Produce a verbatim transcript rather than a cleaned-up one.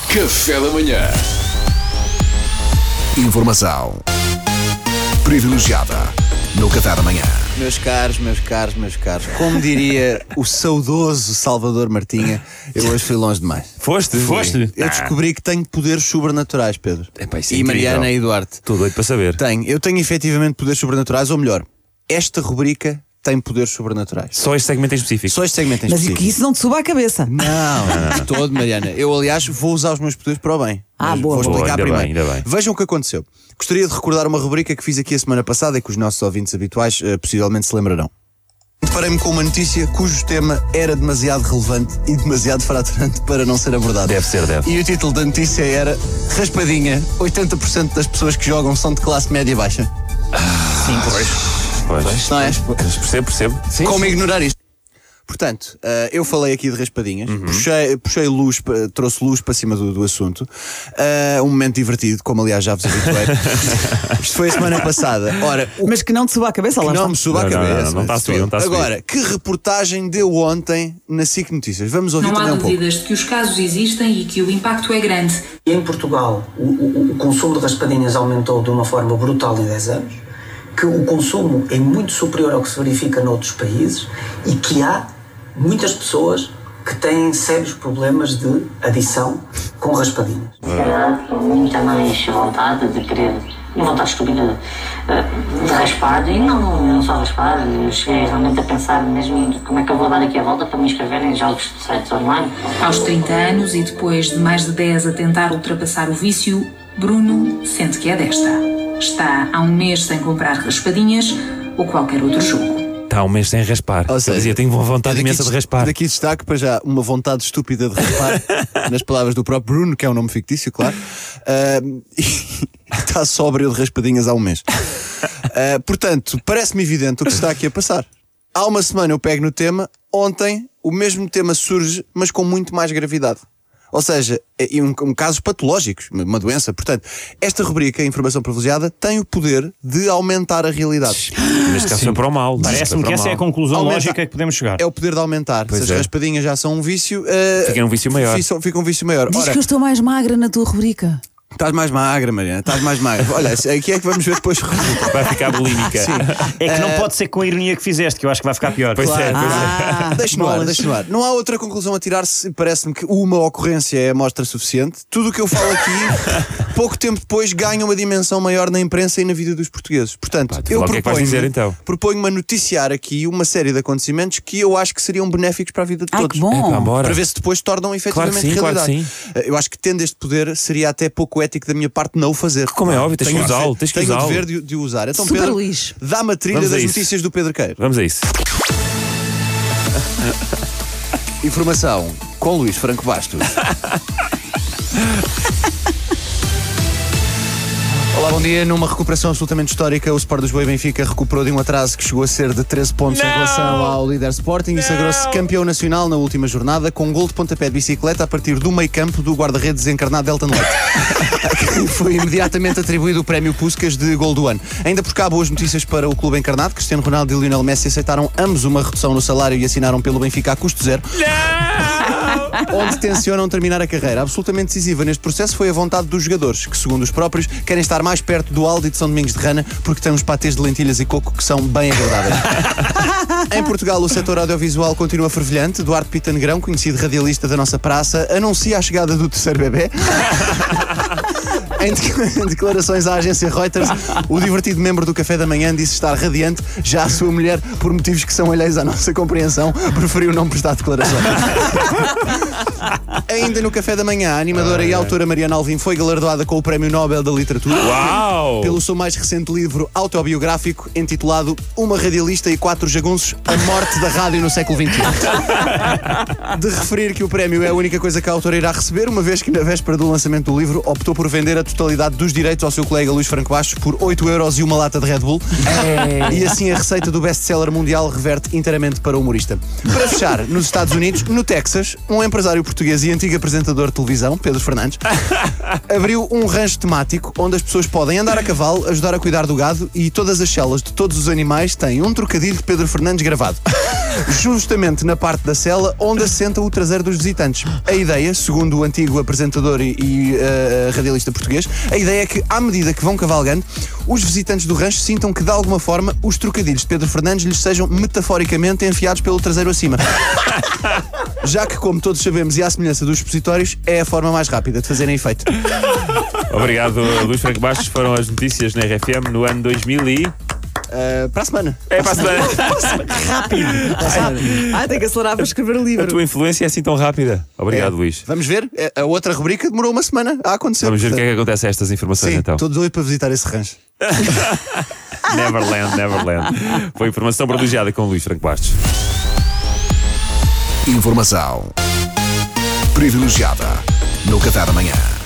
Café da manhã. Informação privilegiada no Café da manhã. Meus caros, meus caros, meus caros, como diria o saudoso Salvador Martinha, eu hoje fui longe demais. Foste? Foste? Eu descobri que tenho poderes sobrenaturais, Pedro. Epá, isso é e incrível. Mariana e Duarte. Estou doido para saber. Tenho, eu tenho efetivamente poderes sobrenaturais, ou melhor, esta rubrica tem poderes sobrenaturais. Só este segmento em específico. Só este segmento em Mas específico. que isso não te suba à cabeça. Não, de todo, Mariana. Eu, aliás, vou usar os meus poderes para o bem. Ah, Mas boa, Vou boa. explicar Ainda primeiro. bem, ainda bem. Vejam o que aconteceu. Gostaria de recordar uma rubrica que fiz aqui a semana passada e que os nossos ouvintes habituais eh, possivelmente se lembrarão. Deparei-me com uma notícia cujo tema era demasiado relevante e demasiado fraturante para não ser abordado. Deve ser, deve. E o título da notícia era Raspadinha, oitenta por cento das pessoas que jogam são de classe média baixa. Sim, pois. Pois. Não é? Percebo, percebo. Como ignorar isto? Portanto, uh, eu falei aqui de raspadinhas, uhum. puxei, puxei luz, pa- trouxe luz para cima do, do assunto. Uh, um momento divertido, como aliás já vos habituei. Isto foi a semana passada. Ora, o Mas que não te suba à cabeça, lá que não está. me suba Não, a não, cabeça. não, não está a subir, não está a subir. Agora, que reportagem deu ontem na S I C Notícias? Vamos ouvir Não há também um pouco. dúvidas de que os casos existem e que o impacto é grande. Em Portugal, o, o, o consumo de raspadinhas aumentou de uma forma brutal em dez anos, que o consumo é muito superior ao que se verifica noutros países e que há muitas pessoas que têm sérios problemas de adição com raspadinhas. Se calhar muita mais vontade de querer, uma vontade estúpida de, de raspar, e não, não, não só raspar, eu cheguei realmente a pensar mesmo de como é que eu vou dar aqui a volta para me inscrever em jogos de sites online. Aos trinta anos e depois de mais de dez a tentar ultrapassar o vício, Bruno sente que é desta. Está há um mês sem comprar raspadinhas ou qualquer outro jogo. Está um mês sem raspar. Ou Ele seja, dizia, tenho uma vontade daqui imensa de des- raspar. Daqui destaque para já uma vontade estúpida de raspar, nas palavras do próprio Bruno, que é um nome fictício, claro. Uh, e está sóbrio de raspadinhas há um mês. Uh, portanto, parece-me evidente o que se está aqui a passar. Há uma semana eu pego no tema, ontem o mesmo tema surge, mas com muito mais gravidade. Ou seja, é um, um casos patológicos, uma doença. Portanto, esta rubrica, Informação Privilegiada, tem o poder de aumentar a realidade. Neste caso foi para o mal. Parece-me que essa é a conclusão Aumenta- lógica que podemos chegar. É o poder de aumentar. Pois Se as é. raspadinhas já são um vício, uh, Fica um vício maior. Fica, fica um vício maior. Diz Ora, que eu estou mais magra na tua rubrica. estás mais magra, Mariana, estás mais magra. Olha, aqui é que vamos ver depois. Vai ficar bulímica. É que não pode ser com a ironia que fizeste, que eu acho que vai ficar pior. Pois é, pois é. Ah, Deixa no ar, bolas. deixa no ar. Não há outra conclusão a tirar-se. Parece-me que uma ocorrência é a amostra suficiente. Tudo o que eu falo aqui, pouco tempo depois, ganha uma dimensão maior na imprensa e na vida dos portugueses. Portanto, Pá, tu eu logo o que é que vais proponho, dizer, então? proponho-me a noticiar aqui uma série de acontecimentos que eu acho que seriam benéficos para a vida de Ai, todos. que bom. Epá, bora. Para ver se depois tornam efetivamente Claro que sim, claro realidade. que Eu acho que tendo este poder seria até pouco ético da minha parte não o fazer. Como é óbvio, tens que Tenho- usá-lo, tens que tenho usá-lo. o dever de, de o usar. Então, Super Pedro, Luís. dá-me a trilha Vamos a das isso. notícias do Pedro Queiro. Vamos a isso. Informação com Luís Franco Bastos. Olá, bom dia. Numa recuperação absolutamente histórica, o Sport Lisboa e Benfica recuperou de um atraso que chegou a ser de treze pontos Não! em relação ao líder Sporting e sagrou-se campeão nacional na última jornada com um gol de pontapé de bicicleta a partir do meio campo do guarda-redes encarnado Elton Leite. Foi imediatamente atribuído o prémio Puskás de gol do ano. Ainda por cá, boas notícias para o clube encarnado. Cristiano Ronaldo e Lionel Messi aceitaram ambos uma redução no salário e assinaram pelo Benfica a custo zero. Onde tencionam terminar a carreira. Absolutamente decisiva neste processo foi a vontade dos jogadores, que, segundo os próprios, querem estar mais perto do Aldi de São Domingos de Rana porque têm uns patês de lentilhas e coco que são bem agradáveis. Em Portugal, o setor audiovisual continua fervilhante. Duarte Pita Negrão, conhecido radialista da nossa praça, anuncia a chegada do terceiro bebê. Em de- em declarações à agência Reuters, o divertido membro do Café da Manhã disse estar radiante. Já a sua mulher, por motivos que são alheios à nossa compreensão, preferiu não prestar declarações. Ainda no Café da Manhã, a animadora e autora Mariana Alvim foi galardoada com o Prémio Nobel da Literatura. Uau! Pelo seu mais recente livro autobiográfico, intitulado Uma Radialista e Quatro Jagunços, a morte da rádio no século vinte e um. De referir que o prémio é a única coisa que a autora irá receber, uma vez que na véspera do lançamento do livro optou por vender a totalidade dos direitos ao seu colega Luís Franco Bastos por oito euros e uma lata de Red Bull. E assim a receita do best-seller mundial reverte inteiramente para o humorista. Para fechar, nos Estados Unidos, no Texas, um empresário português e antiga apresentador de televisão, Pedro Fernandes, abriu um rancho temático onde as pessoas podem andar a cavalo, ajudar a cuidar do gado e todas as celas de todos os animais têm um trocadilho de Pedro Fernandes gravado. Justamente na parte da cela onde assenta o traseiro dos visitantes. A ideia, segundo o antigo apresentador e, e uh, radialista português, a ideia é que, à medida que vão cavalgando, os visitantes do rancho sintam que, de alguma forma, os trocadilhos de Pedro Fernandes lhes sejam metaforicamente enfiados pelo traseiro acima. Já que, como todos sabemos, e à semelhança dos expositórios, é a forma mais rápida de fazerem efeito. Obrigado, Luís Franco Bastos. Foram as notícias na R F M no ano dois mil e... Uh, para a semana. É para a semana. Rápido. Ah, tem que acelerar para escrever o A livro. tua influência é assim tão rápida. Obrigado, É. Luís. Vamos ver, a outra rubrica demorou uma semana a acontecer. Vamos ver o que é que acontece a estas informações Sim, então. estou doido para visitar esse rancho. Neverland, Neverland. Foi informação privilegiada com o Luís Franco Bastos. Informação privilegiada no Café da Manhã.